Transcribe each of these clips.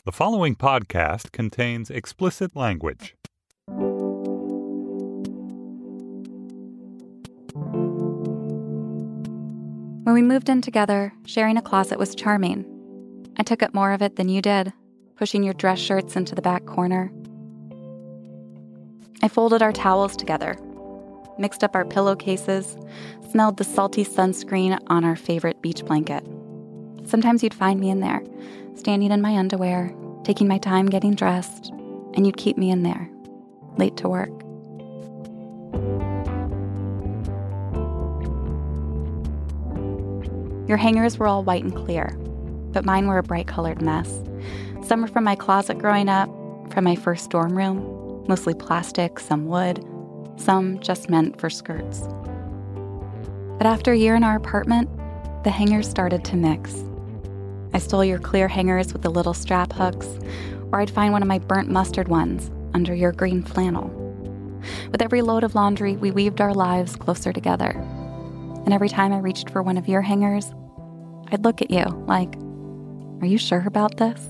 The following podcast contains explicit language. When we moved in together, sharing a closet was charming. I took up more of it than you did, pushing your dress shirts into the back corner. I folded our towels together, mixed up our pillowcases, smelled the salty sunscreen on our favorite beach blanket. Sometimes you'd find me in there, standing in my underwear, taking my time getting dressed, and you'd keep me in there, late to work. Your hangers were all white and clear, but mine were a bright-colored mess. Some were from my closet growing up, from my first dorm room, mostly plastic, some wood, some just meant for skirts. But after a year in our apartment, the hangers started to mix. I stole your clear hangers with the little strap hooks, or I'd find one of my burnt mustard ones under your green flannel. With every load of laundry, we weaved our lives closer together. And every time I reached for one of your hangers, I'd look at you like, are you sure about this?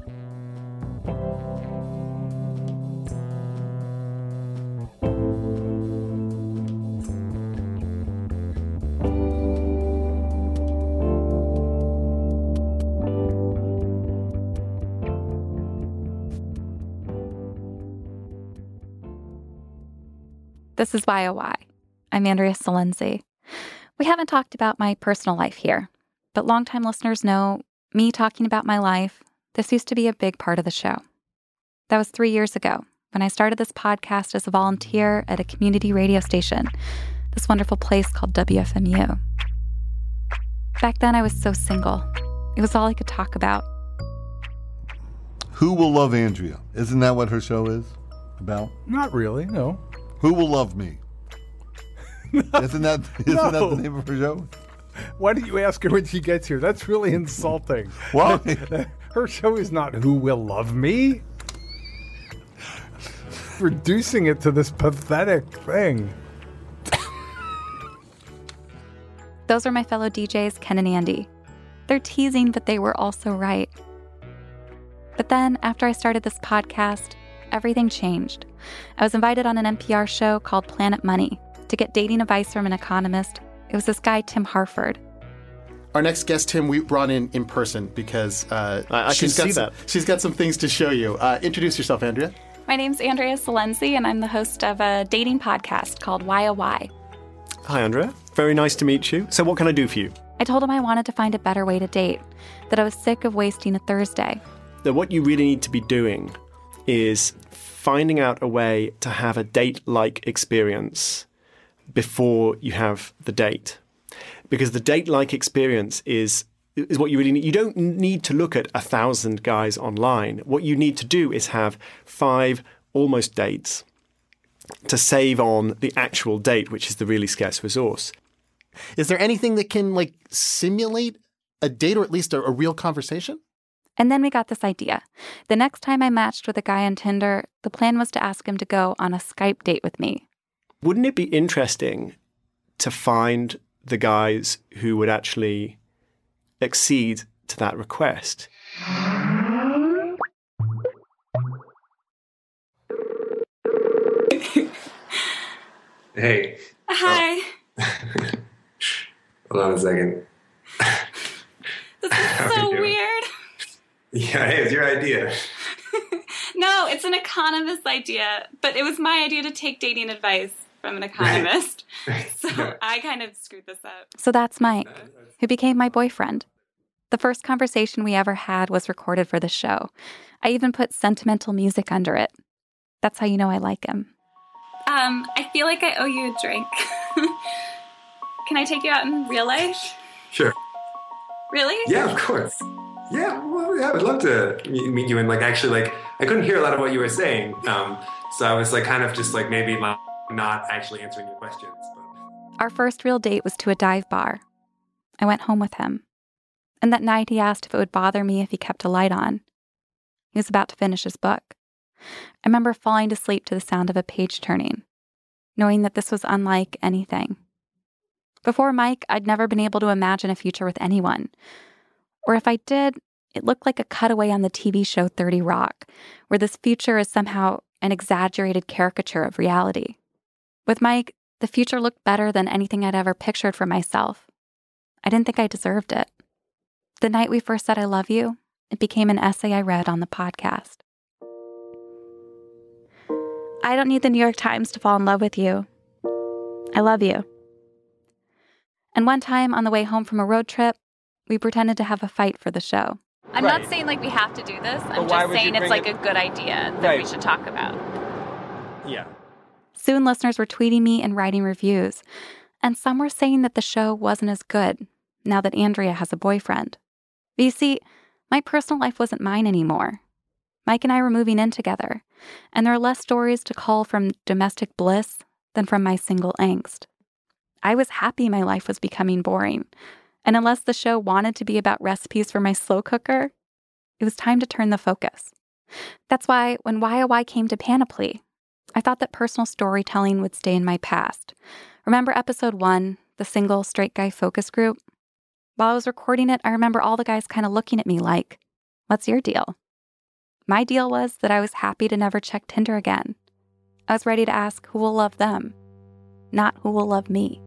This is YOY. I'm Andrea Salenzi. We haven't talked about my personal life here, but longtime listeners know me talking about my life. This used to be a big part of the show. That was 3 years ago when I started this podcast as a volunteer at a community radio station, this wonderful place called WFMU. Back then, I was so single. It was all I could talk about. Who Will Love Andrea? Isn't that what her show is about? Not really, no. Who Will Love Me? Isn't that the name of her show? Why do you ask her when she gets here? That's really insulting. Why? Her show is not Who Will Love Me. Reducing it to this pathetic thing. Those are my fellow DJs, Ken and Andy. They're teasing, but they were also right. But then, after I started this podcast, everything changed. I was invited on an NPR show called Planet Money to get dating advice from an economist. It was this guy, Tim Harford. Our next guest, Tim, we brought in person because she's got some things to show you. Introduce yourself, Andrea. My name's Andrea Salenzi, and I'm the host of a dating podcast called YOY. Hi, Andrea. Very nice to meet you. So what can I do for you? I told him I wanted to find a better way to date, that I was sick of wasting a Thursday. That what you really need to be doing is finding out a way to have a date-like experience before you have the date. Because the date-like experience is what you really need. You don't need to look at 1,000 guys online. What you need to do is have 5 almost dates to save on the actual date, which is the really scarce resource. Is there anything that can simulate a date or at least a real conversation? And then we got this idea. The next time I matched with a guy on Tinder, the plan was to ask him to go on a Skype date with me. Wouldn't it be interesting to find the guys who would actually accede to that request? Hey. Hi. Oh. Hold on a second. This is so weird. Yeah, hey, it's your idea. No, it's an economist's idea, but it was my idea to take dating advice from an economist. Right. So I kind of screwed this up. So that's Mike, who became my boyfriend. The first conversation we ever had was recorded for the show. I even put sentimental music under it. That's how you know I like him. I feel like I owe you a drink. Can I take you out in real life? Sure. Really? Yeah, of course. Yeah, well, yeah, I would love to meet you and actually I couldn't hear a lot of what you were saying. So I was kind of just maybe not actually answering your questions. But. Our first real date was to a dive bar. I went home with him. And that night he asked if it would bother me if he kept a light on. He was about to finish his book. I remember falling to sleep to the sound of a page turning, knowing that this was unlike anything. Before Mike, I'd never been able to imagine a future with anyone. Or if I did, it looked like a cutaway on the TV show 30 Rock, where this future is somehow an exaggerated caricature of reality. With Mike, the future looked better than anything I'd ever pictured for myself. I didn't think I deserved it. The night we first said I love you, it became an essay I read on the podcast. I don't need the New York Times to fall in love with you. I love you. And one time on the way home from a road trip, we pretended to have a fight for the show. I'm not saying like we have to do this. I'm just saying it's like a good idea that we should talk about. Yeah. Soon listeners were tweeting me and writing reviews. And some were saying that the show wasn't as good now that Andrea has a boyfriend. But you see, my personal life wasn't mine anymore. Mike and I were moving in together, and there are less stories to cull from domestic bliss than from my single angst. I was happy my life was becoming boring, and unless the show wanted to be about recipes for my slow cooker, it was time to turn the focus. That's why when YOY came to Panoply, I thought that personal storytelling would stay in my past. Remember episode 1, the single straight guy focus group? While I was recording it, I remember all the guys kind of looking at me like, what's your deal? My deal was that I was happy to never check Tinder again. I was ready to ask who will love them, not who will love me.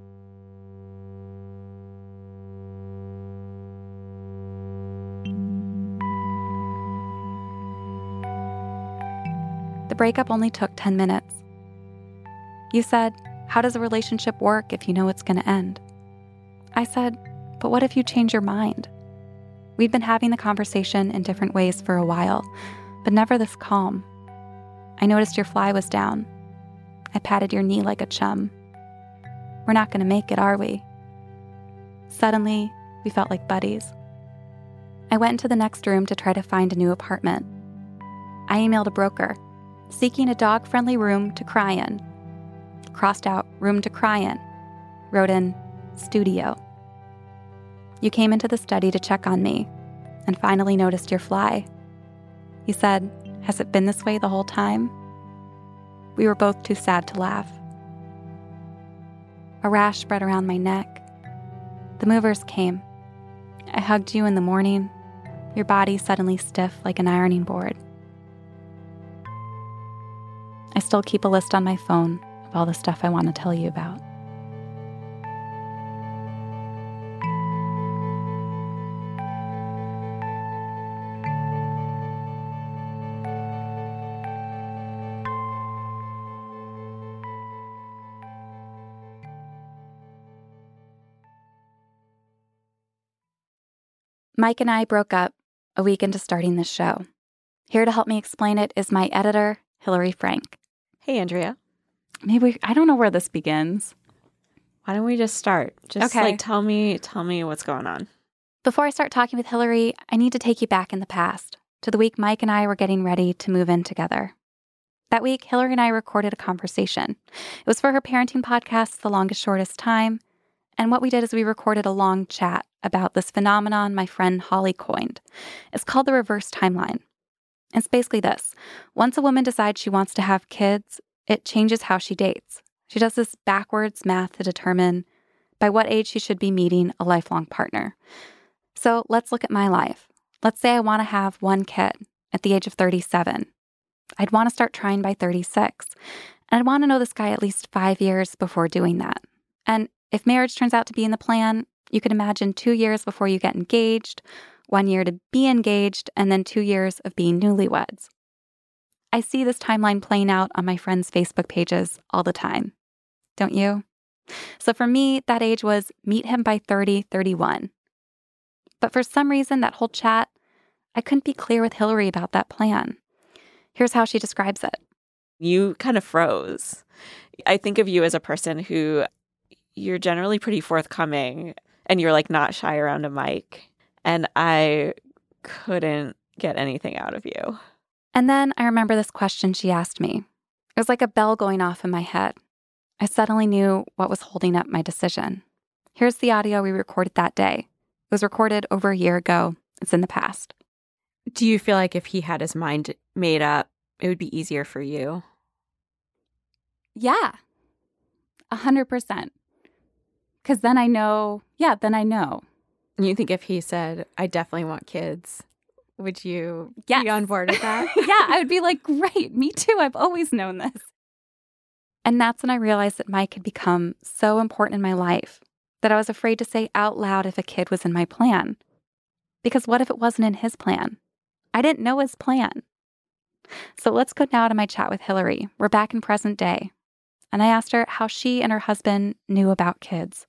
The breakup only took 10 minutes. You said, how does a relationship work if you know it's going to end? I said, but what if you change your mind? We'd been having the conversation in different ways for a while, but never this calm. I noticed your fly was down. I patted your knee like a chum. We're not going to make it, are we? Suddenly, we felt like buddies. I went into the next room to try to find a new apartment. I emailed a broker, seeking a dog-friendly room to cry in. Crossed out room to cry in. Wrote in studio. You came into the study to check on me and finally noticed your fly. You said, has it been this way the whole time? We were both too sad to laugh. A rash spread around my neck. The movers came. I hugged you in the morning, your body suddenly stiff like an ironing board. I still keep a list on my phone of all the stuff I want to tell you about. Mike and I broke up a week into starting this show. Here to help me explain it is my editor, Hillary Frank. Hey, Andrea. I don't know where this begins. Why don't we just start? Tell me what's going on. Before I start talking with Hillary, I need to take you back in the past, to the week Mike and I were getting ready to move in together. That week, Hillary and I recorded a conversation. It was for her parenting podcast, The Longest Shortest Time, and what we did is we recorded a long chat about this phenomenon my friend Holly coined. It's called the reverse timeline. It's basically this. Once a woman decides she wants to have kids, it changes how she dates. She does this backwards math to determine by what age she should be meeting a lifelong partner. So let's look at my life. Let's say I want to have one kid at the age of 37. I'd want to start trying by 36. And I'd want to know this guy at least 5 years before doing that. And if marriage turns out to be in the plan, you could imagine 2 years before you get engaged, 1 year to be engaged, and then 2 years of being newlyweds. I see this timeline playing out on my friends' Facebook pages all the time. Don't you? So for me, that age was meet him by 30, 31. But for some reason, that whole chat, I couldn't be clear with Hillary about that plan. Here's how she describes it. You kind of froze. I think of you as a person who you're generally pretty forthcoming and you're like not shy around a mic. And I couldn't get anything out of you. And then I remember this question she asked me. It was like a bell going off in my head. I suddenly knew what was holding up my decision. Here's the audio we recorded that day. It was recorded over a year ago. It's in the past. Do you feel like if he had his mind made up, it would be easier for you? Yeah, 100%. Because then I know. You think if he said, I definitely want kids, would you Yes. be on board with that? Yeah, I would be like, great, me too. I've always known this. And that's when I realized that Mike had become so important in my life that I was afraid to say out loud if a kid was in my plan. Because what if it wasn't in his plan? I didn't know his plan. So let's go now to my chat with Hillary. We're back in present day. And I asked her how she and her husband knew about kids.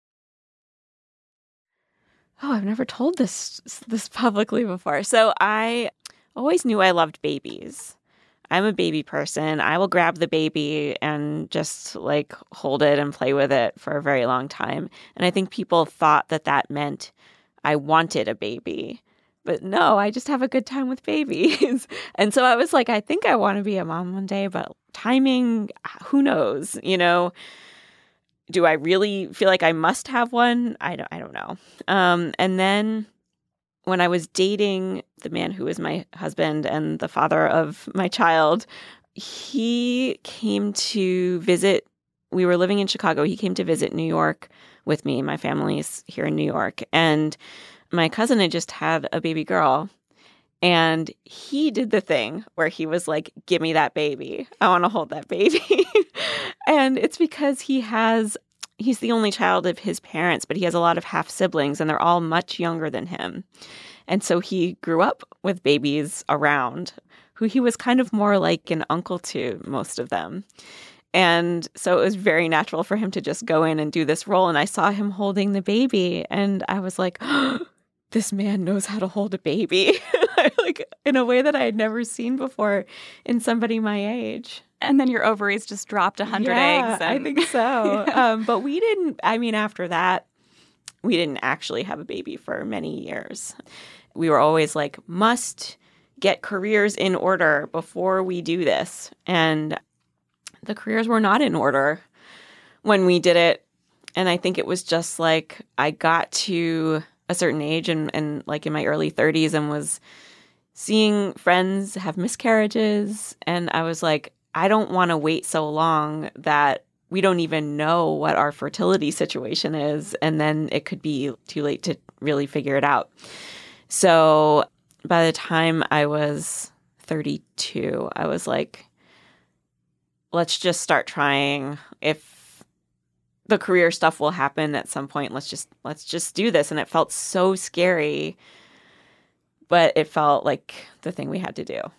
Oh, I've never told this publicly before. So I always knew I loved babies. I'm a baby person. I will grab the baby and just like hold it and play with it for a very long time. And I think people thought that meant I wanted a baby. But no, I just have a good time with babies. And so I was like, I think I want to be a mom one day, but timing, who knows, you know? Do I really feel like I must have one? I don't know. And then when I was dating the man who was my husband and the father of my child, he came to visit. We were living in Chicago. He came to visit New York with me. My family's here in New York. And my cousin had just had a baby girl. And he did the thing where he was like, give me that baby. I want to hold that baby. And it's because he's the only child of his parents, but he has a lot of half siblings and they're all much younger than him. And so he grew up with babies around who he was kind of more like an uncle to most of them. And so it was very natural for him to just go in and do this role. And I saw him holding the baby and I was like, oh, this man knows how to hold a baby, like in a way that I had never seen before in somebody my age. And then your ovaries just dropped 100 eggs. I think so. But we didn't, after that, we didn't actually have a baby for many years. We were always like, must get careers in order before we do this. And the careers were not in order when we did it. And I think it was just like I got to a certain age and like in my early 30s and was seeing friends have miscarriages. And I was like, I don't want to wait so long that we don't even know what our fertility situation is. And then it could be too late to really figure it out. So by the time I was 32, I was like, let's just start trying. If the career stuff will happen at some point, let's just do this. And it felt so scary, but it felt like the thing we had to do.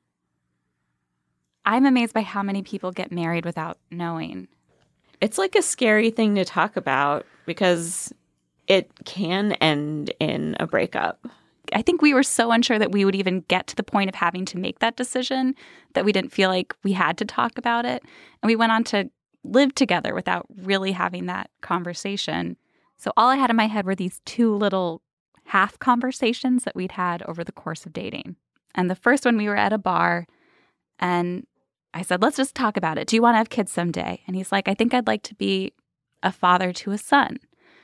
I'm amazed by how many people get married without knowing. It's like a scary thing to talk about because it can end in a breakup. I think we were so unsure that we would even get to the point of having to make that decision that we didn't feel like we had to talk about it. And we went on to live together without really having that conversation. So all I had in my head were these two little half conversations that we'd had over the course of dating. And the first one, we were at a bar and I said, let's just talk about it. Do you want to have kids someday? And he's like, I think I'd like to be a father to a son.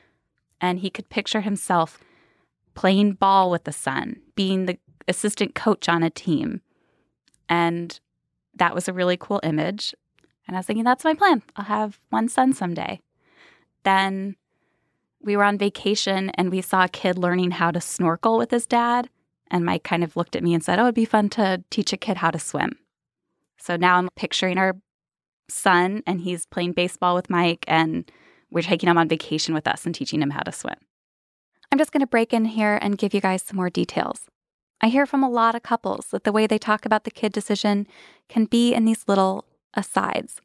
And he could picture himself playing ball with the son, being the assistant coach on a team. And that was a really cool image. And I was thinking, that's my plan. I'll have one son someday. Then we were on vacation and we saw a kid learning how to snorkel with his dad. And Mike kind of looked at me and said, oh, it'd be fun to teach a kid how to swim. So now I'm picturing our son and he's playing baseball with Mike and we're taking him on vacation with us and teaching him how to swim. I'm just going to break in here and give you guys some more details. I hear from a lot of couples that the way they talk about the kid decision can be in these little asides.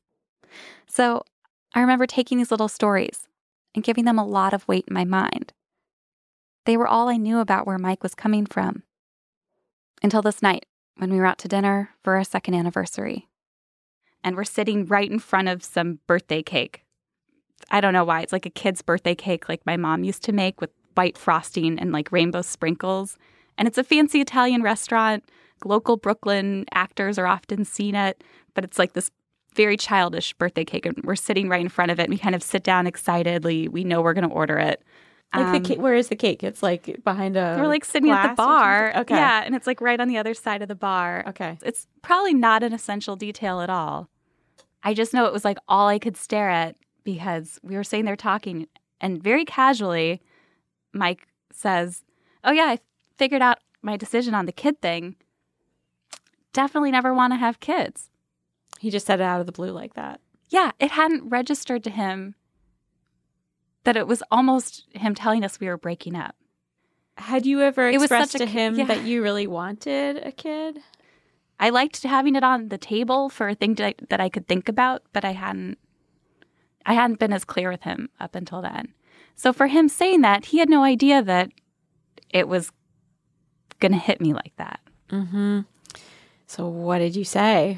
So I remember taking these little stories and giving them a lot of weight in my mind. They were all I knew about where Mike was coming from. Until this night, when we were out to dinner for our second anniversary. And we're sitting right in front of some birthday cake. I don't know why. It's like a kid's birthday cake like my mom used to make with white frosting and like rainbow sprinkles. And it's a fancy Italian restaurant. Local Brooklyn actors are often seen at, but it's like this very childish birthday cake. And we're sitting right in front of it. And we kind of sit down excitedly. We know we're going to order it. Like the cake, where is the cake? It's like behind a We're like sitting at the bar. Okay. Yeah, and it's like right on the other side of the bar. Okay. It's probably not an essential detail at all. I just know it was like all I could stare at because we were sitting there talking and very casually, Mike says, oh yeah, I figured out my decision on the kid thing. Definitely never want to have kids. He just said it out of the blue like that. Yeah, it hadn't registered to him that it was almost him telling us we were breaking up. Had you ever expressed to him yeah. that you really wanted a kid? I liked having it on the table for a thing that I could think about, but I hadn't been as clear with him up until then. So for him saying that, he had no idea that it was going to hit me like that. Mm-hmm. So what did you say?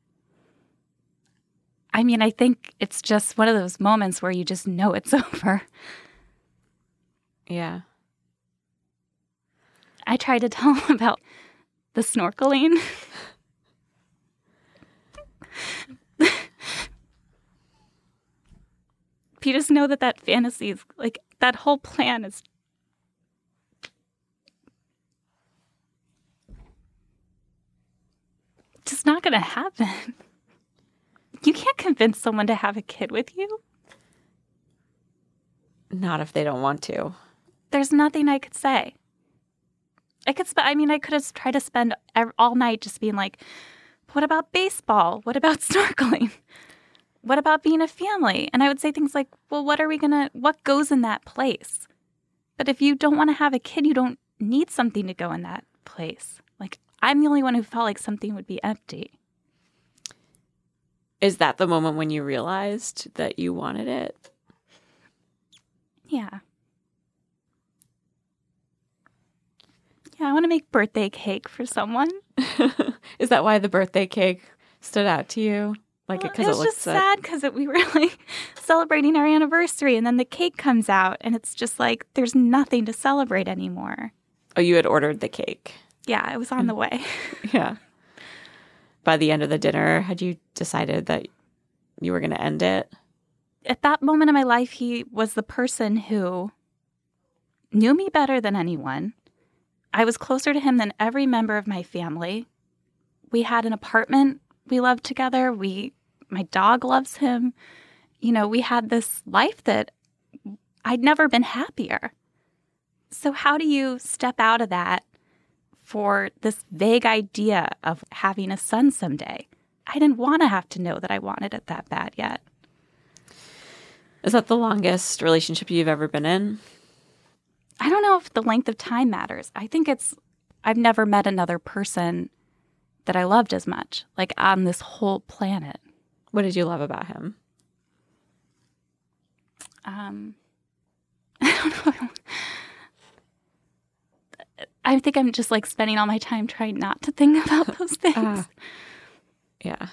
I mean, I think it's just one of those moments where you just know it's over. Yeah. I tried to tell him about the snorkeling. You just know that fantasy is, like, that whole plan is just not going to happen. You can't convince someone to have a kid with you. Not if they don't want to. There's nothing I could say. I could have tried to spend all night just being like, what about baseball? What about snorkeling? What about being a family? And I would say things like, well, what goes in that place? But if you don't want to have a kid, you don't need something to go in that place. Like, I'm the only one who felt like something would be empty. Is that the moment when you realized that you wanted it? Yeah. Yeah, I want to make birthday cake for someone. Is that why the birthday cake stood out to you? Like, well, because it was just sad because we were like celebrating our anniversary, and then the cake comes out, and it's just like there's nothing to celebrate anymore. Oh, you had ordered the cake? Yeah, it was on the way. Yeah. By the end of the dinner, had you decided that you were going to end it? At that moment in my life, he was the person who knew me better than anyone. I was closer to him than every member of my family. We had an apartment we loved together. My dog loves him. You know, we had this life that I'd never been happier. So how do you step out of that for this vague idea of having a son someday? I didn't want to have to know that I wanted it that bad yet. Is that the longest relationship you've ever been in? I don't know if the length of time matters. I think I've never met another person that I loved as much, like on this whole planet. What did you love about him? I don't know. I think I'm just like spending all my time trying not to think about those things. Yeah.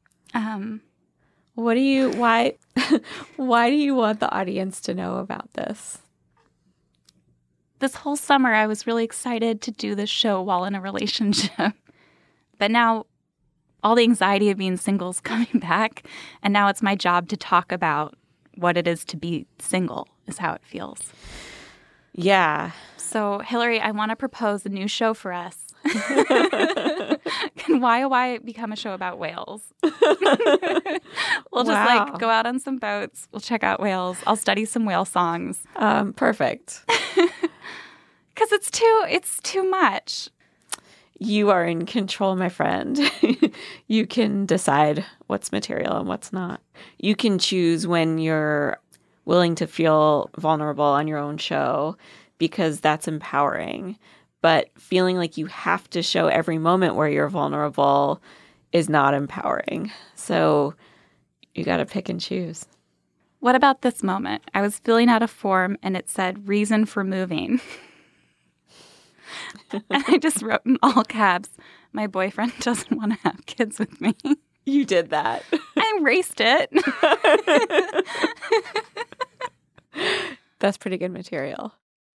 Why do you want the audience to know about this? This whole summer, I was really excited to do this show while in a relationship. But now all the anxiety of being single is coming back. And now it's my job to talk about what it is to be single, is how it feels. Yeah. So, Hillary, I want to propose a new show for us. Can YOY become a show about whales? We'll just like go out on some boats. We'll check out whales. I'll study some whale songs. Perfect. Because it's too much. You are in control, my friend. You can decide what's material and what's not. You can choose when you're willing to feel vulnerable on your own show because that's empowering. But feeling like you have to show every moment where you're vulnerable is not empowering. So you got to pick and choose. What about this moment? I was filling out a form and it said reason for moving. And I just wrote in all caps, my boyfriend doesn't want to have kids with me. You did that. I erased it. That's pretty good material.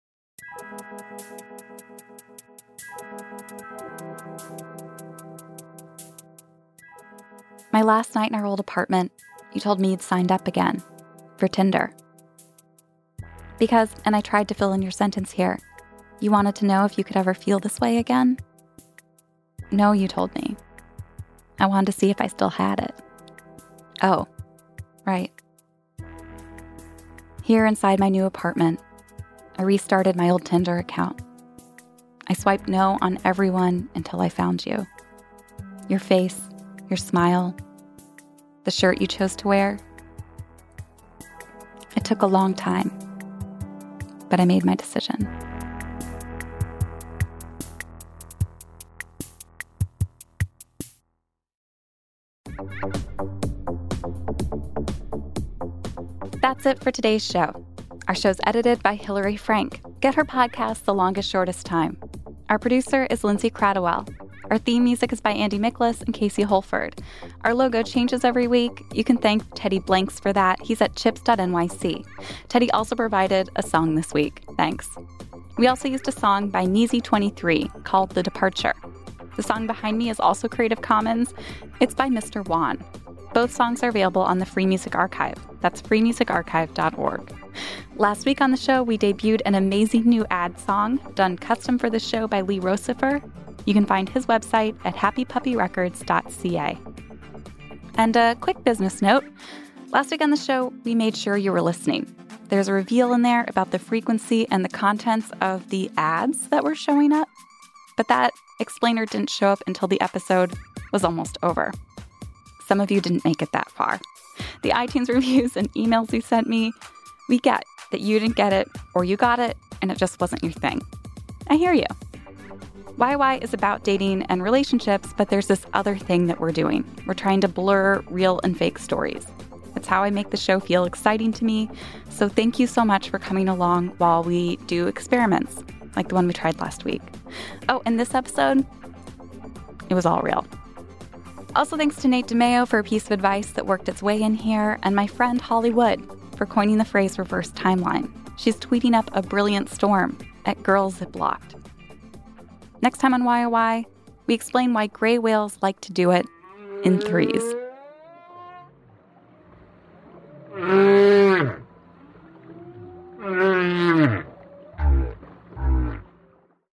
My last night in our old apartment, you told me you'd signed up again for Tinder. Because, and I tried to fill in your sentence here, you wanted to know if you could ever feel this way again? No, you told me. I wanted to see if I still had it. Oh, right. Here inside my new apartment, I restarted my old Tinder account. I swiped no on everyone until I found you. Your face, your smile, the shirt you chose to wear. It took a long time, but I made my decision. That's it for today's show. Our show's edited by Hillary Frank. Get her podcast, The Longest Shortest Time. Our producer is Lindsay Cradwell. Our theme music is by Andy Miklas and Casey Holford. Our logo changes every week. You can thank Teddy Blanks for that. He's at chips.nyc. Teddy also provided a song this week. Thanks. We also used a song by Neezy23 called The Departure. The song behind me is also Creative Commons. It's by Mr. Juan. Both songs are available on the Free Music Archive. That's freemusicarchive.org. Last week on the show, we debuted an amazing new ad song done custom for the show by Lee Rosifer. You can find his website at happypuppyrecords.ca. And a quick business note. Last week on the show, we made sure you were listening. There's a reveal in there about the frequency and the contents of the ads that were showing up. But that explainer didn't show up until the episode was almost over. Some of you didn't make it that far. The iTunes reviews and emails you sent me, we get that you didn't get it or you got it and it just wasn't your thing. I hear you. YY is about dating and relationships, but there's this other thing that we're doing. We're trying to blur real and fake stories. It's how I make the show feel exciting to me. So thank you so much for coming along while we do experiments, like the one we tried last week. Oh, and this episode, it was all real. Also, thanks to Nate DeMeo for a piece of advice that worked its way in here, and my friend Holly Wood for coining the phrase reverse timeline. She's tweeting up a brilliant storm at Girls Ziplocked. Next time on YOY, we explain why gray whales like to do it in threes. Mm-hmm.